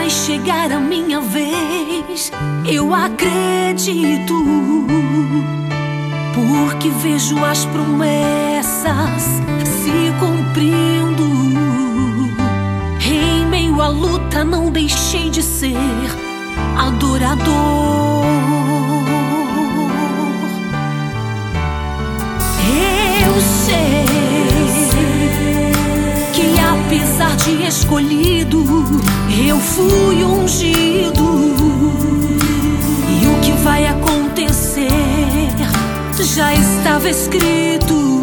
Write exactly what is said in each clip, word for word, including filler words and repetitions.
vai chegar a minha vez. Eu acredito, porque vejo as promessas se cumprindo. Em meio à luta não deixei de ser adorador. Eu sei que apesar de escolhido, eu fui ungido. E o que vai acontecer já estava escrito.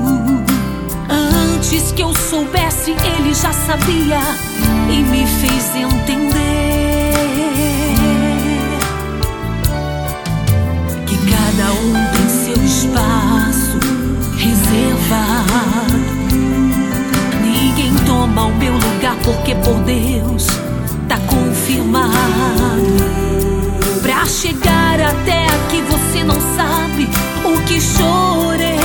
Antes que eu soubesse, ele já sabia e me fez entender que cada um tem seu espaço reservado. Ninguém toma o meu lugar, porque por Deus tá confirmado. Pra chegar até aqui você não sabe o que chorei.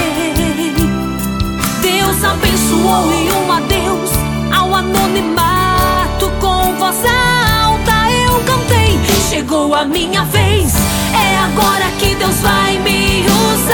Deus abençoou em um adeus ao anonimato. Com voz alta eu cantei: chegou a minha vez, é agora que Deus vai me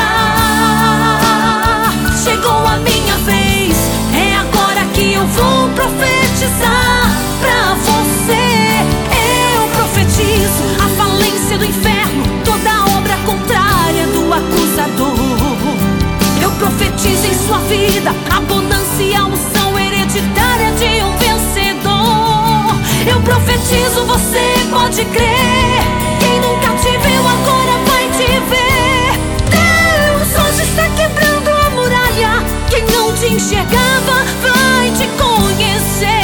usar. Chegou a minha vez, é agora que eu vou profetizar pra você. Eu profetizo a falência do inferno, toda obra contrária do acusador. Eu profetizo em sua vida abundância e a unção hereditária de um vencedor. Eu profetizo, você pode crer. Quem nunca te viu agora vai te ver. Deus hoje está quebrando a muralha. Quem não te enxergava vai te conhecer.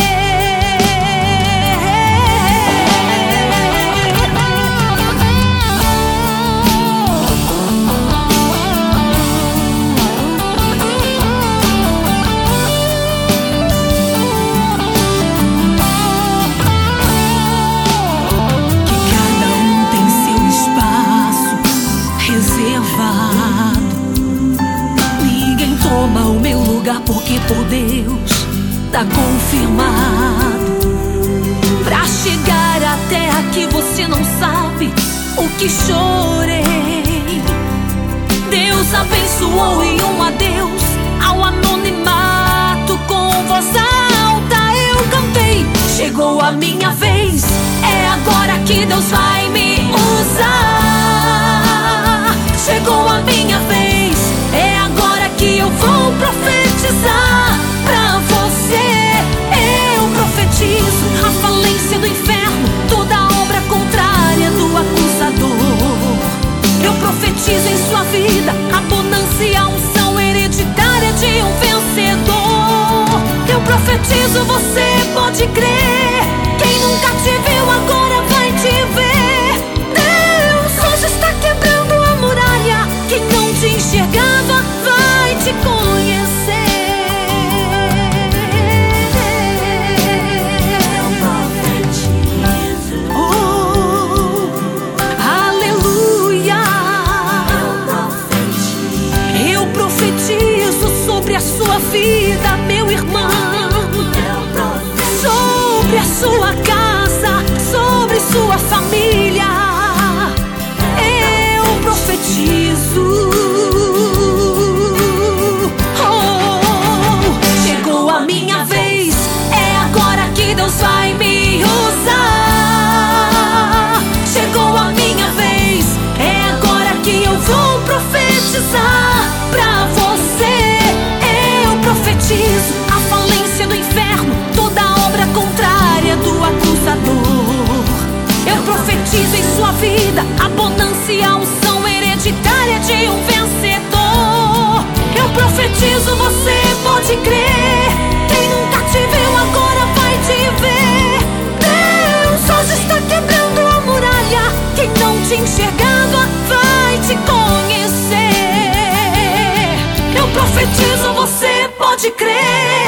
Porque por Deus tá confirmado. Pra chegar até aqui você não sabe o que chorei. Deus abençoou em um adeus ao anonimato. Com voz alta eu cantei: chegou a minha vez, é agora que Deus vai me usar. Chegou a minha vez, é agora que eu vou profetizar pra você. Eu profetizo a falência do inferno, toda obra contrária do acusador. Eu profetizo em sua vida abundância e a unção hereditária de um vencedor. Eu profetizo, você pode crer. Quem nunca te viu agora vai te ver. Deus hoje está quebrando a muralha. Quem não te enxergava vai te conhecer. Sobre a sua vida, meu irmão, sobre a sua casa, sobre sua família, eu profetizo. Oh, chegou a minha vez, é agora que Deus vai me usar. Chegou a minha vez, é agora que eu vou profetizar pra você. Profetizo a falência do inferno, toda obra contrária do acusador. Eu profetizo em sua vida abundância e a unção hereditária de um vencedor. Eu profetizo, você pode crer. Quem nunca te viu agora vai te ver. Deus hoje está quebrando a muralha. Quem não te enxergava vai te conhecer. Eu profetizo, você pode crer.